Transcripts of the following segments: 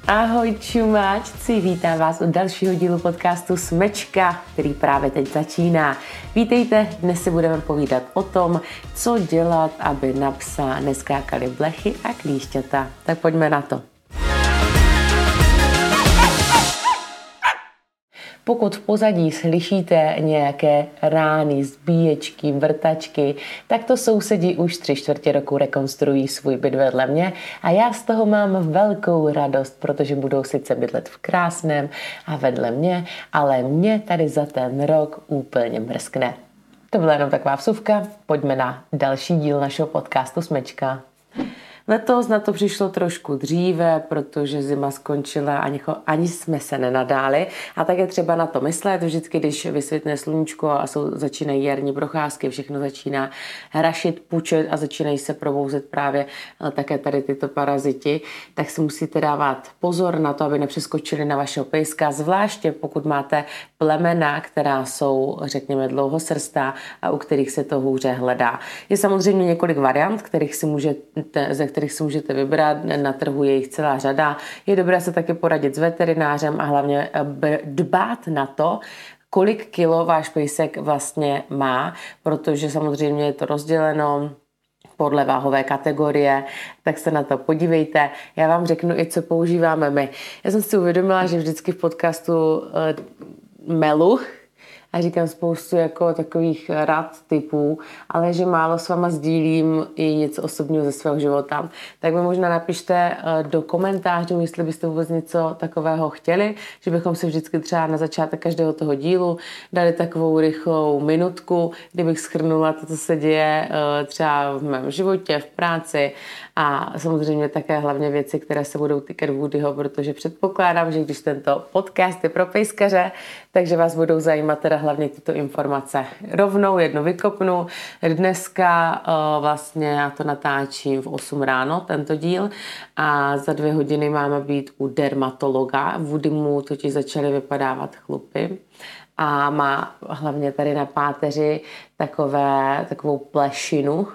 Ahoj čumáčci, vítám vás u dalšího dílu podcastu Smečka, který právě teď začíná. Vítejte, dnes si budeme povídat o tom, co dělat, aby na psa neskákaly blechy a klíšťata. Tak pojďme na to. Pokud v pozadí slyšíte nějaké rány, zbíječky, vrtačky, tak to sousedi už 3/4 roku rekonstruují svůj byt vedle mě a já z toho mám velkou radost, protože budou sice bydlet v krásném a vedle mě, ale mě tady za ten rok úplně mrskne. To byla jenom taková vsuvka, pojďme na další díl našeho podcastu Smečka. Letos na to přišlo trošku dříve, protože zima skončila, ani jsme se nenadáli. A tak je třeba na to myslet, vždycky, když vysvětne sluníčko a začínají jarní procházky, všechno začíná hrašit, pučet a začínají se probouzet právě také tady tyto paraziti, tak si musíte dávat pozor na to, aby nepřeskočili na vašeho pejska, zvláště pokud máte plemena, která jsou, řekněme, dlouhosrstá a u kterých se to hůře hledá. Je samozřejmě několik variant, ze kterých si můžete vybrat, na trhu je jich celá řada. Je dobré se taky poradit s veterinářem a hlavně dbát na to, kolik kilo váš pejsek vlastně má, protože samozřejmě je to rozděleno podle váhové kategorie, tak se na to podívejte. Já vám řeknu i, co používáme my. Já jsem si uvědomila, že vždycky v podcastu melu a říkám spoustu jako takových rad typů, ale že málo s váma sdílím i něco osobního ze svého života. Tak mi možná napište do komentářů, jestli byste vůbec něco takového chtěli, že bychom si vždycky třeba na začátek každého toho dílu dali takovou rychlou minutku, kdybych shrnula to, co se děje třeba v mém životě, v práci a samozřejmě také hlavně věci, které se budou týkat Woodyho, protože předpokládám, že když tento podcast je pro pejskaře, takže vás budou zajímat teda hlavně tyto informace. Rovnou jednu vykopnu. Dneska vlastně já to natáčím v 8 ráno, tento díl, a za 2 hodiny máme být u dermatologa. Woody mu totiž začaly vypadávat chlupy a má hlavně tady na páteři takovou plešinu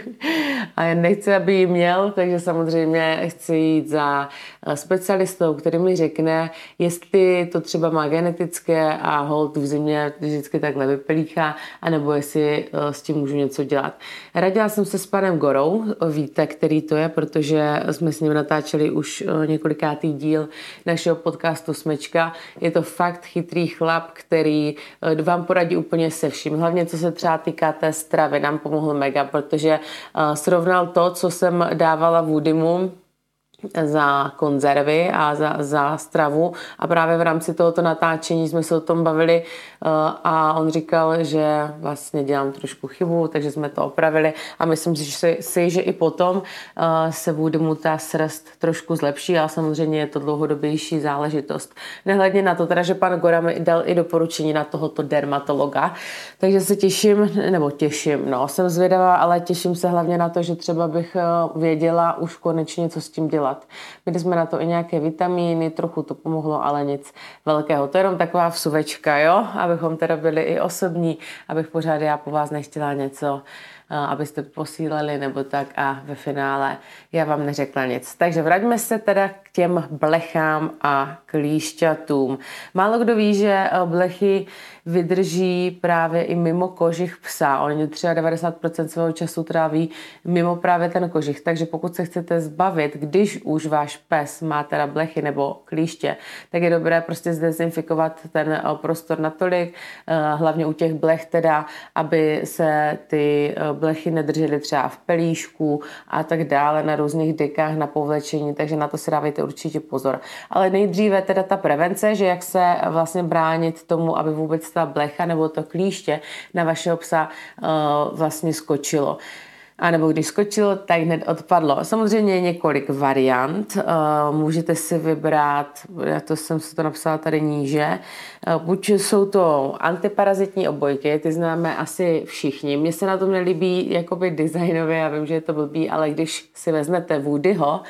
a já nechci, aby ji měl, takže samozřejmě chci jít za specialistou, který mi řekne, jestli to třeba má genetické a holt v zimě vždycky takhle vypelíchá, anebo jestli s tím můžu něco dělat. Radila jsem se s panem Gorou, víte, který to je, protože jsme s ním natáčeli už několikátý díl našeho podcastu Smečka. Je to fakt chytrý chlap, který vám poradí úplně se vším. Hlavně co se třeba týká té stravy, nám pomohl mega, protože srovnal to, co jsem dávala Woodymu za konzervy a za stravu a právě v rámci tohoto natáčení jsme se o tom bavili a on říkal, že vlastně dělám trošku chybu, takže jsme to opravili a myslím si, že i potom se Woodymu ta srst trošku zlepší, ale samozřejmě je to dlouhodobější záležitost. Nehledně na to teda, že pan Gora mi dal i doporučení na tohoto dermatologa, takže se těším, jsem zvědavá, ale těším se hlavně na to, že třeba bych věděla už konečně, co s tím dělat. Měli jsme na to i nějaké vitamíny, trochu to pomohlo, ale nic velkého. To je jenom taková vsuvečka, jo? Abychom teda byli i osobní, abych pořád já po vás nechtěla něco, abyste posílali nebo tak a ve finále já vám neřekla nic. Takže vraťme se teda k těm blechám a klíšťatům. Málo kdo ví, že blechy vydrží právě i mimo kožich psa. Oni třeba 90% svého času tráví mimo právě ten kožich. Takže pokud se chcete zbavit, když už váš pes má teda blechy nebo klíště, tak je dobré prostě zdezinfikovat ten prostor natolik, hlavně u těch blech teda, aby se ty blechy nedržely třeba v pelíšku a tak dále, na různých dekách, na povlečení, takže na to si dávejte určitě pozor. Ale nejdříve teda ta prevence, že jak se vlastně bránit tomu, aby vůbec ta blecha nebo to klíště na vašeho psa vlastně skočilo. A nebo když skočilo, tak hned odpadlo. Samozřejmě je několik variant. Můžete si vybrat, já to jsem si to napsala tady níže, buď jsou to antiparazitní obojky, ty známe asi všichni. Mně se na tom nelíbí jakoby designově, já vím, že je to blbý, ale když si vezmete Woodyho,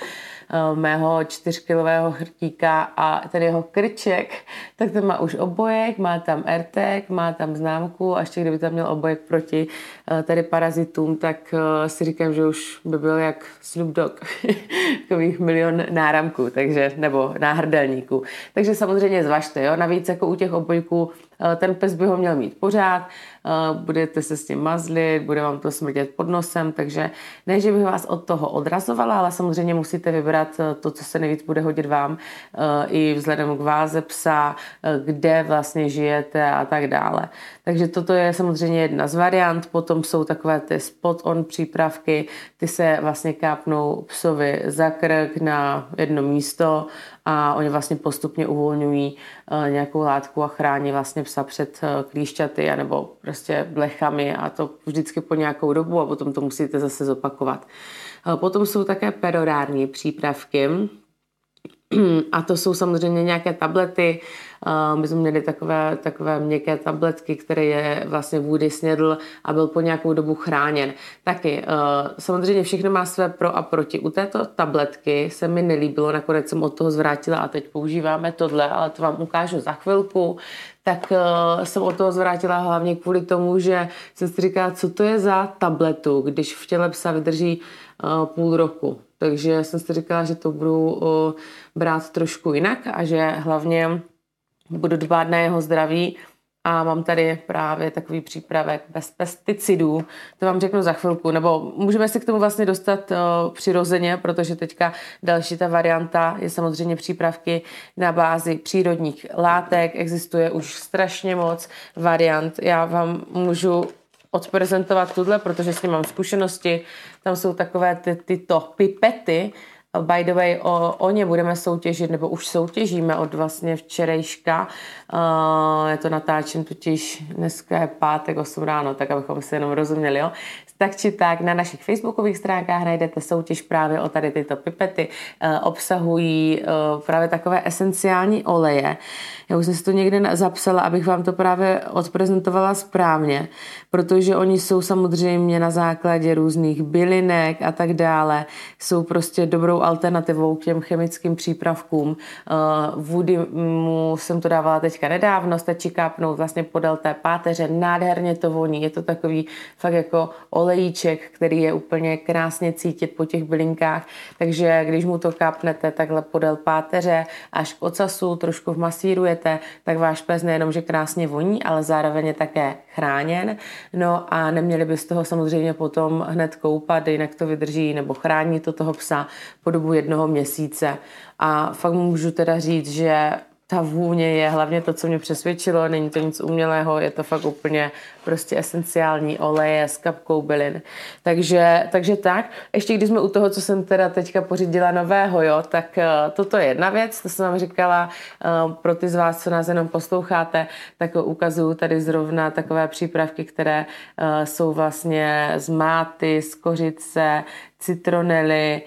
mého 4kilového chrtíka a ten jeho krček, tak ten má už obojek, má tam AirTag, má tam známku a ještě kdyby tam měl obojek proti tady parazitům, tak si říkám, že už by byl jak Snoop Dogg, takových milion náramků, takže, nebo náhrdelníků. Takže samozřejmě zvažte, jo, navíc jako u těch obojků ten pes by ho měl mít pořád, budete se s tím mazlit, bude vám to smrdět pod nosem, takže ne, že bych vás od toho odrazovala, ale samozřejmě musíte vybrat to, co se nejvíc bude hodit vám, i vzhledem k váze psa, kde vlastně žijete a tak dále. Takže toto je samozřejmě jedna z variant, potom jsou takové ty spot-on přípravky, ty se vlastně kápnou psovi za krk na jedno místo a oni vlastně postupně uvolňují nějakou látku a chrání vlastně psa před klíšťaty anebo prostě blechami a to vždycky po nějakou dobu a potom to musíte zase zopakovat. Potom jsou také perorární přípravky a to jsou samozřejmě nějaké tablety. My jsme měli takové měkké tabletky, které je vlastně Woody snědl a byl po nějakou dobu chráněn. Taky samozřejmě všechno má své pro a proti. U této tabletky se mi nelíbilo, nakonec jsem od toho zvrátila a teď používáme tohle, ale to vám ukážu za chvilku. Tak jsem od toho zvrátila hlavně kvůli tomu, že jsem si říkala, co to je za tabletu, když v těle psa vydrží půl roku. Takže jsem si říkala, že to budu brát trošku jinak a že hlavně budu dbát na jeho zdraví a mám tady právě takový přípravek bez pesticidů. To vám řeknu za chvilku, nebo můžeme se k tomu vlastně dostat přirozeně, protože teďka další ta varianta je samozřejmě přípravky na bázi přírodních látek. Existuje už strašně moc variant. Já vám můžu odprezentovat tuhle, protože s ním mám zkušenosti. Tam jsou takové tyto pipety. By the way, o ně budeme soutěžit, nebo už soutěžíme od vlastně včerejška. Je to natáčím totiž dneska je pátek 8 ráno, tak abychom si jenom rozuměli. Jo? Tak či tak na našich facebookových stránkách najdete soutěž právě o tady tyto pipety. Obsahují právě takové esenciální oleje. Já už jsem si to někde zapsala, abych vám to právě odprezentovala správně, protože oni jsou samozřejmě na základě různých bylinek a tak dále. Jsou prostě dobrou alternativou k těm chemickým přípravkům. Woody mu jsem to dávala teďka nedávno, stačí kápnout vlastně podél té páteře, nádherně to voní. Je to takový fakt jako olejíček, který je úplně krásně cítit po těch bylinkách, takže když mu to kápnete takhle podél páteře až k ocasu, trošku vmasírujete, tak váš pes nejenom, že krásně voní, ale zároveň je také chráněn. No a neměli by z toho samozřejmě potom hned koupat, jinak to vydrží nebo chrání to toho psa po dobu 1 měsíce. A fakt můžu teda říct, že ta vůně je hlavně to, co mě přesvědčilo, není to nic umělého, je to fakt úplně prostě esenciální oleje s kapkou bylin. Takže tak. Ještě když jsme u toho, co jsem teda teďka pořídila nového, jo, tak toto je jedna věc, to jsem vám říkala, pro ty z vás, co nás jenom posloucháte, tak ukazuju tady zrovna takové přípravky, které jsou vlastně z máty, z kořice, citronely,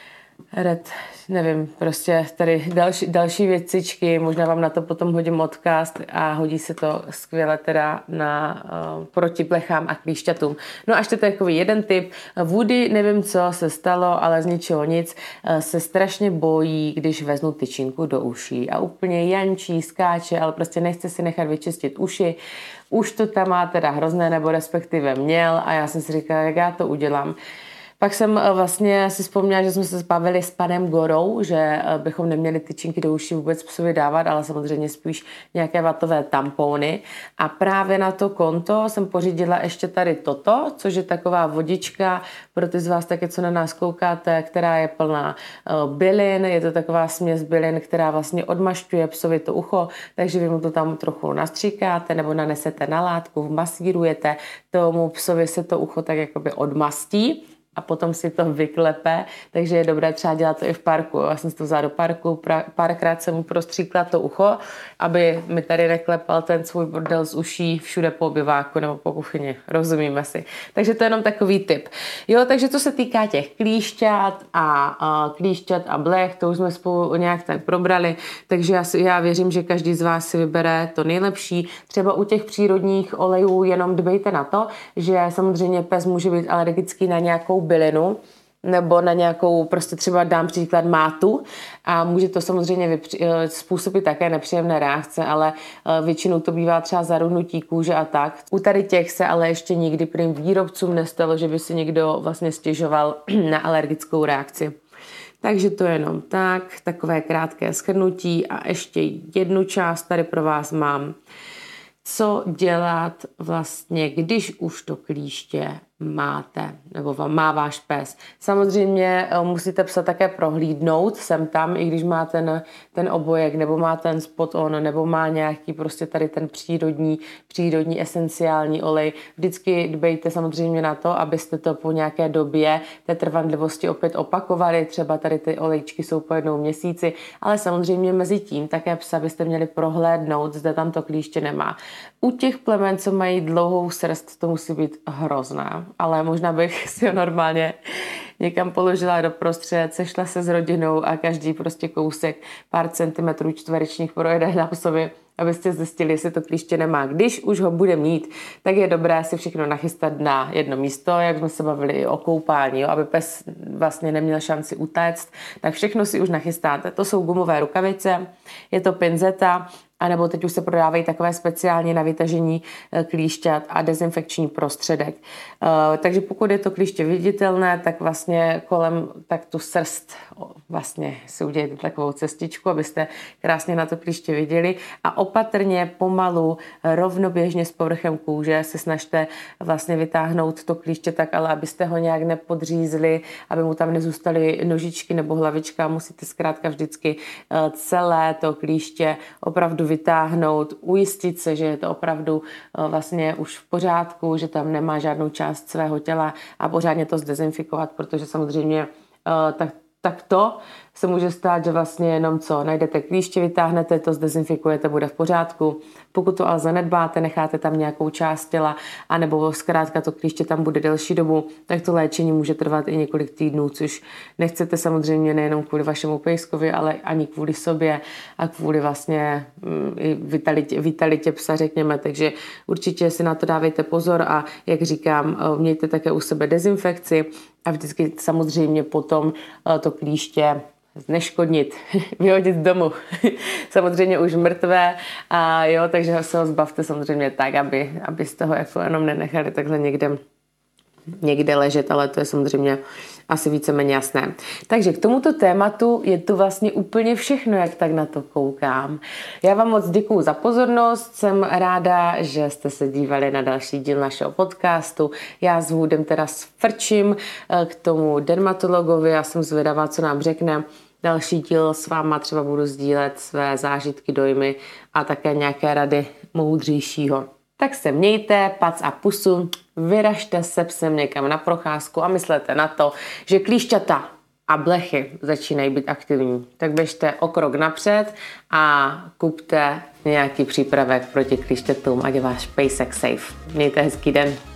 nevím, prostě tady další věcičky, možná vám na to potom hodím odkaz a hodí se to skvěle teda proti blechám a klíšťatům. No a ještě takový jeden tip. Woody, nevím, co se stalo, ale z ničeho nic, se strašně bojí, když vezmu tyčinku do uší a úplně jančí, skáče, ale prostě nechce si nechat vyčistit uši. Už to tam má teda hrozné, nebo respektive měl a já jsem si říkala, jak já to udělám. Pak jsem vlastně si vzpomněla, že jsme se zbavili s panem Gorou, že bychom neměli tyčinky do uší vůbec psovi dávat, ale samozřejmě spíš nějaké vatové tampony. A právě na to konto jsem pořídila ještě tady toto, což je taková vodička pro ty z vás taky, co na nás koukáte, která je plná bylin. Je to taková směs bylin, která vlastně odmašťuje psovi to ucho, takže vy mu to tam trochu nastříkáte nebo nanesete na látku, masírujete, tomu psovi se to ucho tak jakoby odmastí a potom si to vyklepe, takže je dobré třeba dělat to i v parku. Já jsem si to vzala do parku, párkrát jsem mu prostříkla to ucho, aby mi tady neklepal ten svůj bordel z uší všude po obyváku nebo po kuchyni. Rozumíme si. Takže to je jenom takový tip. Jo, takže to se týká těch klíšťat a blech, to už jsme spolu nějak tak probrali, takže já věřím, že každý z vás si vybere to nejlepší. Třeba u těch přírodních olejů jenom dbejte na to, že samozřejmě pes může být alergický na nějakou bylinu, nebo na nějakou, prostě třeba dám příklad mátu a může to samozřejmě způsobit také nepříjemné reakce, ale většinou to bývá třeba zarudnutí kůže a tak. U tady těch se ale ještě nikdy prým výrobcům nestalo, že by si někdo vlastně stěžoval na alergickou reakci. Takže to je jenom takové krátké shrnutí a ještě jednu část tady pro vás mám. Co dělat vlastně, když už to klíště máte, nebo má váš pes. Samozřejmě musíte psa také prohlídnout sem tam, i když má ten obojek, nebo má ten spot on, nebo má nějaký prostě tady ten přírodní esenciální olej. Vždycky dbejte samozřejmě na to, abyste to po nějaké době té trvanlivosti opět opakovali. Třeba tady ty olejčky jsou po 1 měsíci, ale samozřejmě mezi tím také psa byste měli prohlédnout, zda tam to klíště nemá. U těch plemen, co mají dlouhou srst, to musí být hrozné. Ale možná bych si ho normálně někam položila doprostřed, sešla se s rodinou a každý prostě kousek pár centimetrů čtverečních projede na psovi, abyste zjistili, jestli to klíště nemá. Když už ho bude mít, tak je dobré si všechno nachystat na jedno místo, jak jsme se bavili i o koupání, jo, aby pes vlastně neměl šanci utéct, tak všechno si už nachystáte. To jsou gumové rukavice, je to pinzeta, anebo teď už se prodávají takové speciálně na vytažení klíšťat a dezinfekční prostředek. Takže pokud je to klíště viditelné, tak vlastně kolem tak tu srst vlastně si udělejte takovou cestičku, abyste krásně na to klíště viděli a opatrně, pomalu, rovnoběžně s povrchem kůže se snažte vlastně vytáhnout to klíště tak, ale abyste ho nějak nepodřízli, aby mu tam nezůstaly nožičky nebo hlavička. Musíte zkrátka vždycky celé to klíště opravdu vytáhnout, ujistit se, že je to opravdu vlastně už v pořádku, že tam nemá žádnou část svého těla a pořádně to zdezinfikovat, protože samozřejmě tak to se může stát, že vlastně jenom najdete klíště, vytáhnete to, zdezinfikujete, bude v pořádku. Pokud to ale zanedbáte, necháte tam nějakou část těla, anebo zkrátka to klíště tam bude delší dobu, tak to léčení může trvat i několik týdnů, což nechcete samozřejmě nejenom kvůli vašemu pejskovi, ale ani kvůli sobě a kvůli vlastně i vitalitě psa, řekněme. Takže určitě si na to dávejte pozor a jak říkám, mějte také u sebe dezinfekci a vždycky samozřejmě potom to klíště zneškodnit, vyhodit z domu. Samozřejmě už mrtvé a jo, takže se ho zbavte samozřejmě tak, abyste ho jako jenom nenechali takhle někde ležet, ale to je samozřejmě asi víceméně jasné. Takže k tomuto tématu je to vlastně úplně všechno, jak tak na to koukám. Já vám moc děkuju za pozornost, jsem ráda, že jste se dívali na další díl našeho podcastu. Já s Woodem teda sfrčím k tomu dermatologovi, já jsem zvědavá, co nám řekne. Další díl s váma třeba budu sdílet své zážitky, dojmy a také nějaké rady moudřejšího. Tak se mějte, pac a pusu, vyražte se psem někam na procházku a myslete na to, že klíšťata a blechy začínají být aktivní. Tak běžte o krok napřed a kupte nějaký přípravek proti klíšťatům, ať je váš pejsek safe. Mějte hezký den.